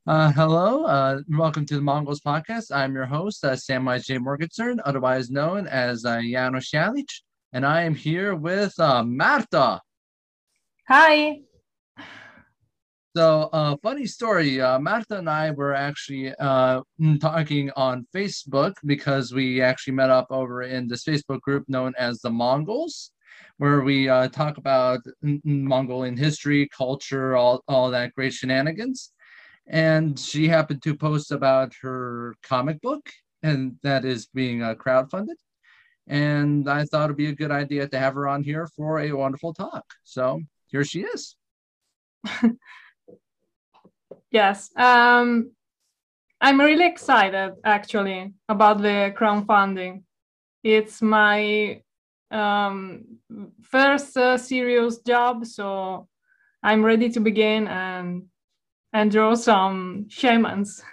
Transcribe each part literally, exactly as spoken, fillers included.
Uh, hello, uh, welcome to the Mongols podcast. I'm your host, uh, Samwise J. Morgenstern, otherwise known as uh, Janos Jalic, and I am here with uh, Marta. Hi. So, uh, funny story. Uh, Marta and I were actually uh, mm, talking on Facebook because we actually met up over in this Facebook group known as the Mongols, where we uh, talk about mm, mm, Mongolian history, culture, all all that great shenanigans. And she happened to post about her comic book, and that is being uh, crowdfunded. And I thought it'd be a good idea to have her on here for a wonderful talk. So here she is. Yes. Um, I'm really excited actually about the crowdfunding. It's my um, first uh, serious job, so I'm ready to begin and and draw some shamans.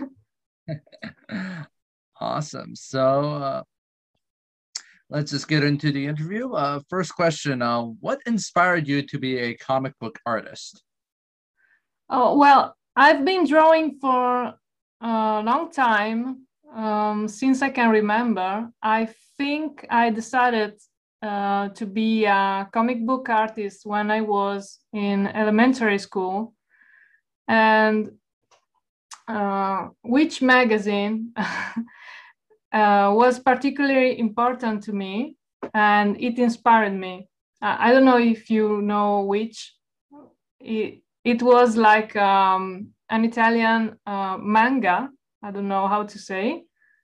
Awesome. So uh, let's just get into the interview. Uh, first question: uh, What inspired you to be a comic book artist? Oh, well, I've been drawing for a long time, um, since I can remember. I think I decided uh, to be a comic book artist when I was in elementary school. And uh, which magazine uh, was particularly important to me, and it inspired me. I I don't know if you know which. It, it was like um, an Italian uh, manga. I don't know how to say.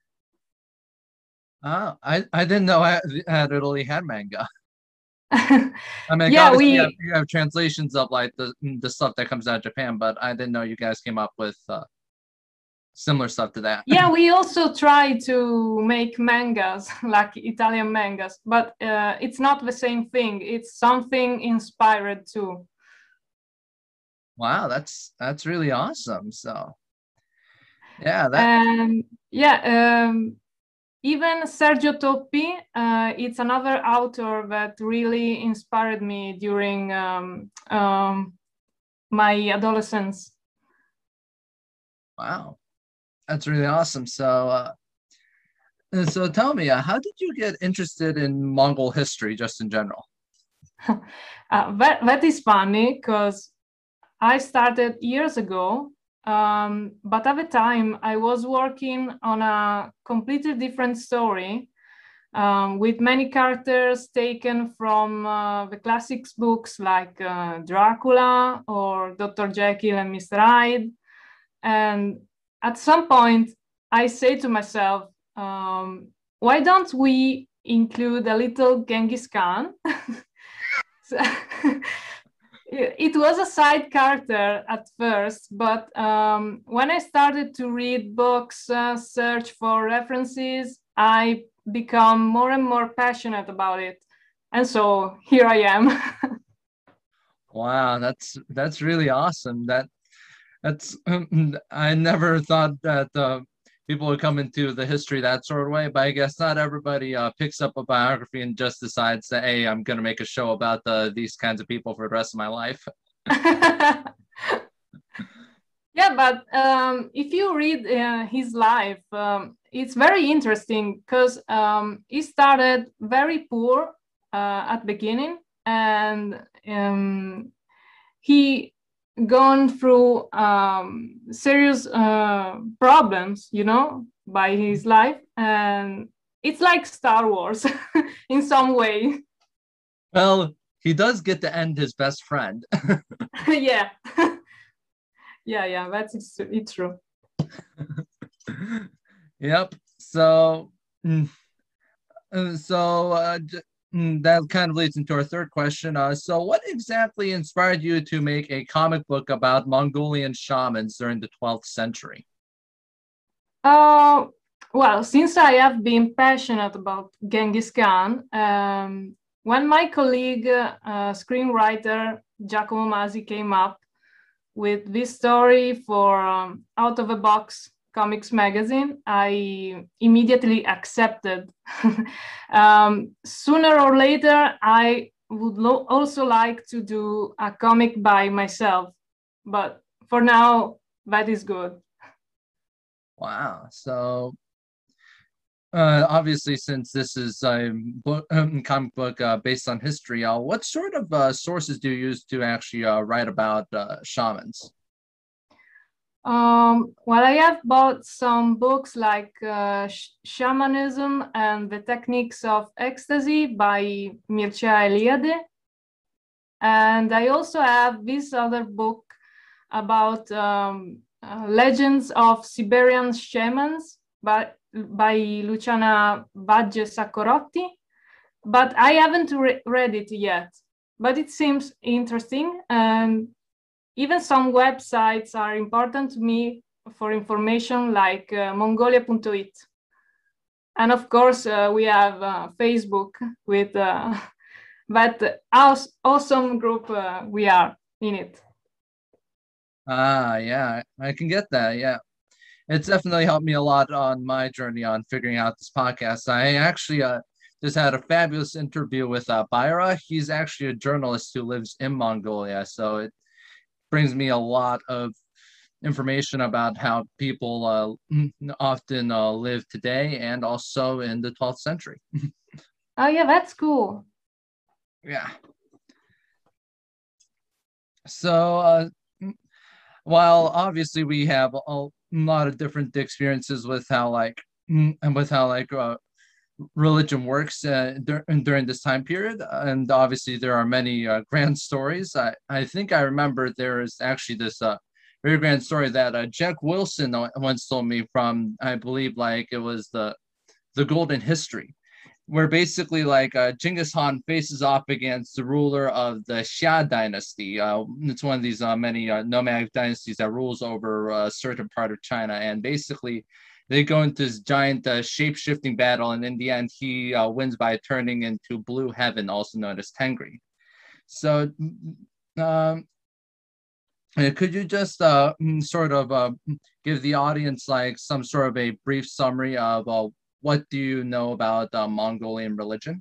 Ah, I, I didn't know I had Italy had manga. I mean, like, Yeah, obviously you have, we you have translations of like the the stuff that comes out of Japan, but I didn't know you guys came up with uh, similar stuff to that. yeah we also try to make mangas like Italian mangas, but uh, it's not the same thing. It's something inspired too. Wow, that's that's really awesome. So yeah, that And yeah, um, even Sergio Toppi, uh, it's another author that really inspired me during um, um, my adolescence. wow, that's really awesome. So uh, and so tell me, uh, how did you get interested in Mongol history just in general? uh, that, that is funny because I started years ago, um, but at the time I was working on a completely different story, um, with many characters taken from uh, the classics books like uh, Dracula or Doctor Jekyll and Mister Hyde. And at some point, I say to myself, um, why don't we include a little Genghis Khan? So, it was a side character at first, but um, when I started to read books, uh, search for references, I become more and more passionate about it. And so here I am. Wow, that's that's really awesome. That that's I never thought that uh, people would come into the history that sort of way, but I guess not everybody uh, picks up a biography and just decides that, hey, I'm going to make a show about the, these kinds of people for the rest of my life. Yeah, but um, if you read uh, his life, um, it's very interesting because um, he started very poor uh, at beginning, and um, he gone through um, serious uh, problems, you know, by his life, and it's like Star Wars in some way. Well, he does get to end his best friend. Yeah, yeah, yeah. That's it's, it's true. Yep. So, mm, uh, so uh, mm, that kind of leads into our third question. Uh, so, what exactly inspired you to make a comic book about Mongolian shamans during the twelfth century? Uh, well, since I have been passionate about Genghis Khan, um, when my colleague, uh, screenwriter Giacomo Masi, came up with this story for um, Out of a Box Comics magazine, I immediately accepted. um, sooner or later, I would lo- also like to do a comic by myself, but for now, that is good. Wow. So uh, obviously, since this is a book, um, comic book uh, based on history, uh, what sort of uh, sources do you use to actually uh, write about uh, shamans? Um, well, I have bought some books like uh, Sh- Shamanism and the Techniques of Ecstasy by Mircea Eliade. And I also have this other book about um, uh, Legends of Siberian Shamans by, by Luciana Vagge Saccorotti. But I haven't re- read it yet. But it seems interesting. And even some websites are important to me for information, like uh, mongolia dot it. And of course, uh, we have uh, Facebook with uh, that awesome group uh, we are in it. Ah, yeah, I can get that. Yeah. It's definitely helped me a lot on my journey on figuring out this podcast. I actually uh, just had a fabulous interview with uh, Byra. He's actually a journalist who lives in Mongolia. So it brings me a lot of information about how people uh, often uh, live today and also in the twelfth century. Oh, yeah, that's cool. Yeah. So, uh, while obviously we have a lot of different experiences with how like and with how like uh, religion works uh, dur- during this time period, and obviously there are many uh, grand stories. I I think I remember there is actually this uh, very grand story that uh, Jack Wilson once told me from, I believe like it was the the Golden History, where basically like uh, Genghis Khan faces off against the ruler of the Xia dynasty. Uh, it's one of these uh, many uh, nomadic dynasties that rules over a certain part of China, and basically they go into this giant uh, shape-shifting battle, and in the end, he uh, wins by turning into Blue Heaven, also known as Tengri. So, um, uh, could you just uh, mm, sort of uh, give the audience like some sort of a brief summary of uh, what do you know about uh, Mongolian religion?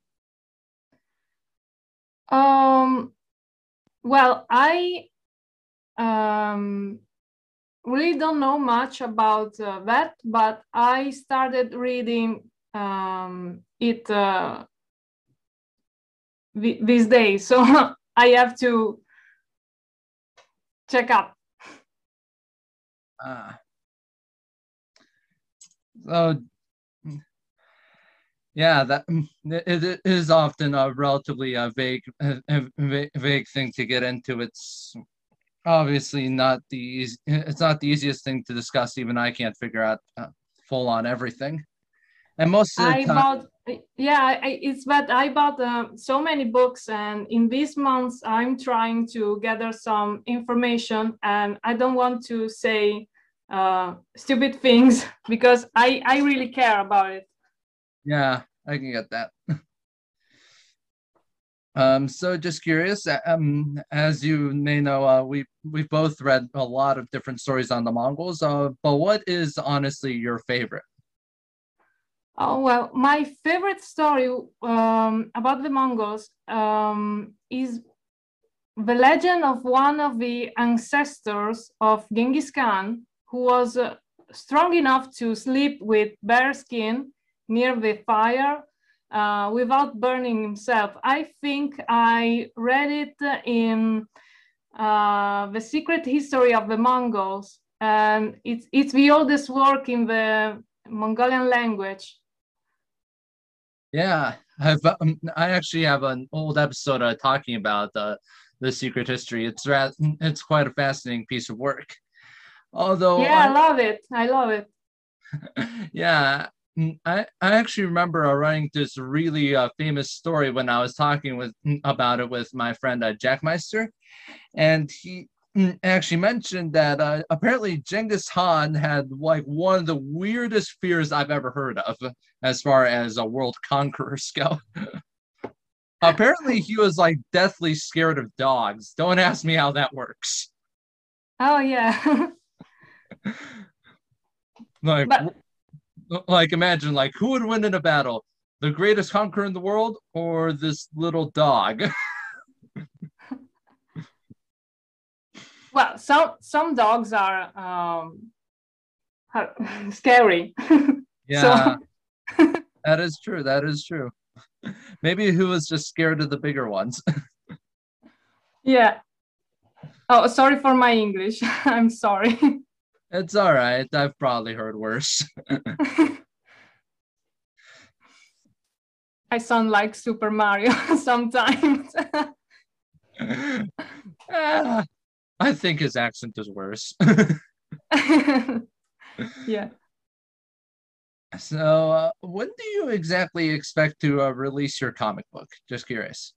Um, well, I um, really don't know much about uh, that, but I started reading um, it uh, th- these days, so I have to check up. Ah, so yeah, that it, it is often a relatively uh, vague, uh, vague, vague thing to get into. It's obviously not the easy, it's not the easiest thing to discuss. Even I can't figure out uh, full on everything. And most of the I time, bought, yeah, I, it's that I bought uh, so many books, and in these months I'm trying to gather some information, and I don't want to say uh, stupid things because I I really care about it. yeah, I can get that. Um, so just curious, uh, um, as you may know, uh, we we've both read a lot of different stories on the Mongols. Uh, but what is honestly your favorite? Oh, well, my favorite story um, about the Mongols um, is the legend of one of the ancestors of Genghis Khan, who was uh, strong enough to sleep with bare skin near the fire uh, without burning himself. I think I read it in uh, The Secret History of the Mongols, and it's, it's the oldest work in the Mongolian language. Yeah, I've um, I actually have an old episode uh, talking about uh, the secret history. It's ra- it's quite a fascinating piece of work. Although Yeah, I I love it. I love it. yeah, mm, I I actually remember uh, writing this really uh, famous story when I was talking with mm, about it with my friend uh, Jack Meister, and he mm, actually mentioned that uh, apparently Genghis Khan had like one of the weirdest fears I've ever heard of as far as uh, world conquerors go. Apparently, he was like deathly scared of dogs. Don't ask me how that works. Oh, yeah. Like, But like imagine like who would win in a battle? The greatest conqueror in the world or this little dog? Well, some some dogs are um, are scary. Yeah, So that is true. That is true. Maybe who was just scared of the bigger ones. yeah. Oh, sorry for my English. I'm sorry. It's all right. I've probably heard worse. I sound like Super Mario sometimes. Ah, I think his accent is worse. Yeah. So, uh, when do you exactly expect to uh, release your comic book? Just curious.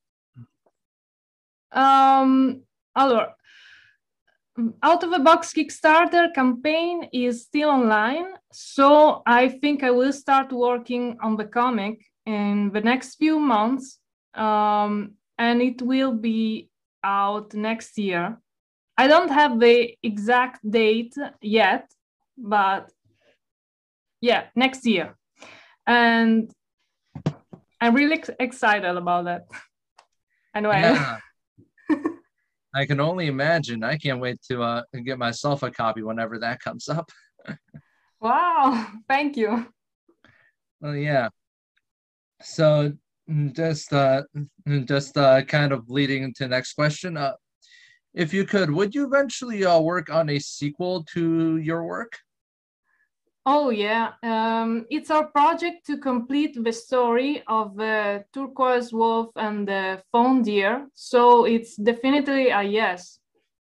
Um, allora, Out of the Box Kickstarter campaign is still online, so I think I will start working on the comic in the next few months, um, and it will be out next year. I don't have the exact date yet, but yeah, next year. And I'm really ex- excited about that. Anyway. Yeah, I can only imagine. I can't wait to uh, get myself a copy whenever that comes up. Wow, thank you. Well, yeah. So, mm, just uh, mm, just uh, kind of leading into the next question. Uh, if you could, would you eventually uh, work on a sequel to your work? Oh yeah, um, it's our project to complete the story of the turquoise wolf and the fawn deer, so it's definitely a yes.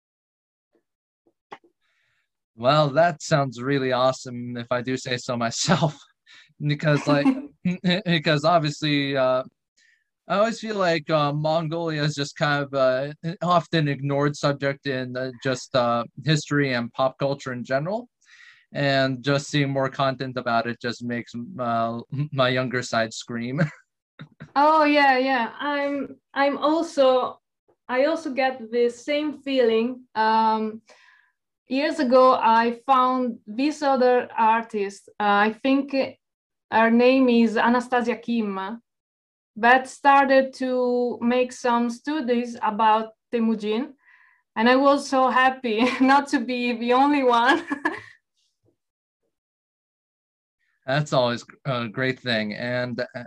Well, that sounds really awesome if I do say so myself. Because like because obviously uh I always feel like uh, Mongolia is just kind of uh, an often ignored subject in uh, just uh, history and pop culture in general. And just seeing more content about it just makes uh, my younger side scream. Oh yeah, yeah. I'm I'm also I also get the same feeling. Um, years ago, I found this other artist. Uh, I think her name is Anastasia Kim, that started to make some studies about Temujin, and I was so happy not to be the only one. That's always a great thing. And uh,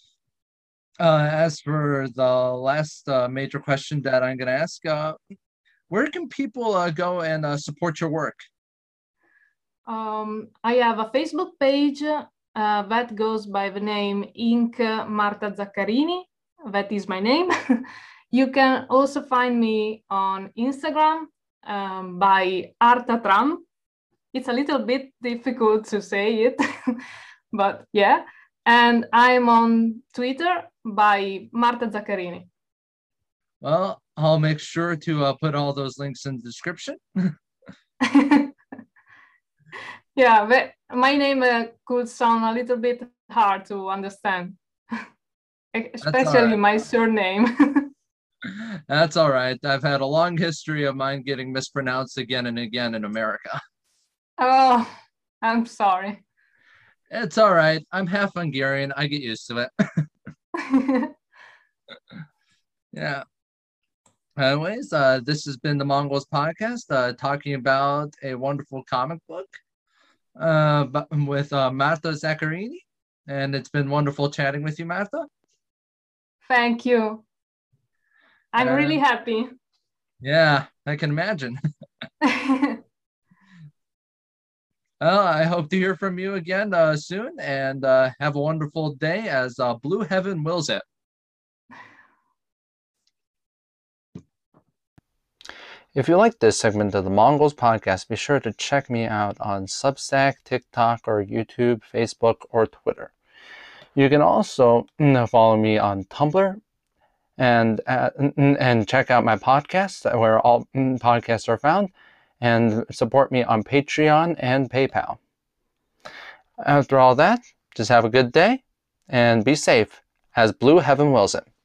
as for the last uh, major question that I'm going to ask, uh, where can people uh, go and uh, support your work? Um, I have a Facebook page uh, that goes by the name Ink Marta Zaccarini. That is my name. You can also find me on Instagram um, by Artatram. It's a little bit difficult to say it, but yeah. And I'm on Twitter by Marta Zaccarini. Well, I'll make sure to uh, put all those links in the description. Yeah, but my name uh, could sound a little bit hard to understand, especially right. my surname. That's all right. I've had a long history of mine getting mispronounced again and again in America. Oh, I'm sorry. It's all right. I'm half Hungarian. I get used to it. Yeah. Anyways, uh, this has been the Mongols podcast, uh, talking about a wonderful comic book uh, bu- with uh, Marta Zaccarini. And it's been wonderful chatting with you, Marta. Thank you. I'm And, really happy. Yeah, I can imagine. Well, I hope to hear from you again uh, soon, and uh, have a wonderful day as uh, Blue Heaven wills it. If you like this segment of the Mongols podcast, be sure to check me out on Substack, TikTok, or YouTube, Facebook, or Twitter. You can also follow me on Tumblr and uh, and check out my podcast where all podcasts are found, and support me on Patreon and PayPal. After all that, just have a good day and be safe as Blue Heaven wills it.